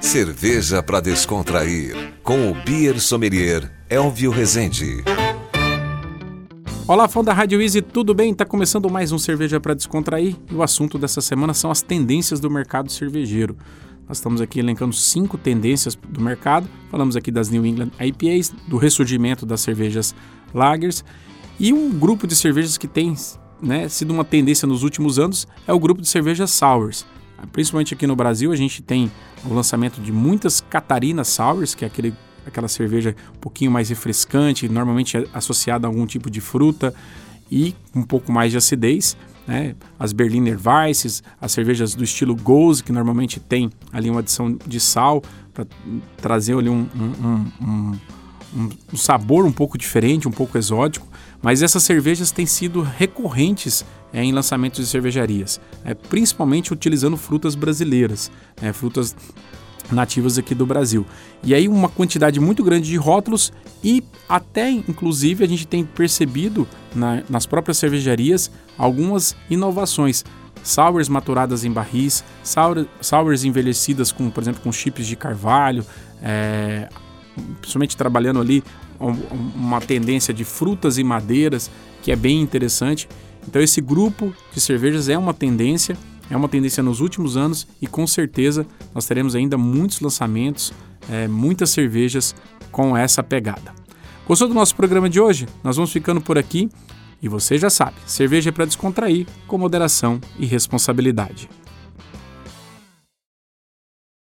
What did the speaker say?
Cerveja para descontrair, com o Beer Sommelier Elvio Rezende. Olá, fã da Rádio Easy, tudo bem? Está começando mais um Cerveja para Descontrair e o assunto dessa semana são as tendências do mercado cervejeiro. Nós estamos aqui elencando 5 tendências do mercado, falamos aqui das New England IPAs, do ressurgimento das cervejas lagers e um grupo de cervejas que tem sido uma tendência nos últimos anos é o grupo de cervejas sours. Principalmente aqui no Brasil a gente tem o lançamento de muitas Catarina Sours, que é aquela cerveja um pouquinho mais refrescante, normalmente associada a algum tipo de fruta e um pouco mais de acidez, né? As Berliner Weisses, as cervejas do estilo Gose, que normalmente tem ali uma adição de sal para trazer ali um sabor um pouco diferente, um pouco exótico, mas essas cervejas têm sido recorrentes em lançamentos de cervejarias, principalmente utilizando frutas brasileiras, frutas nativas aqui do Brasil. E aí uma quantidade muito grande de rótulos e até, inclusive, a gente tem percebido nas próprias cervejarias algumas inovações. Sours maturadas em barris, sours envelhecidas com, por exemplo, com chips de carvalho, principalmente trabalhando ali uma tendência de frutas e madeiras que é bem interessante. Então esse grupo de cervejas é uma tendência nos últimos anos e com certeza nós teremos ainda muitos lançamentos, muitas cervejas com essa pegada. Gostou do nosso programa de hoje? Nós vamos ficando por aqui e você já sabe, cerveja é para descontrair com moderação e responsabilidade.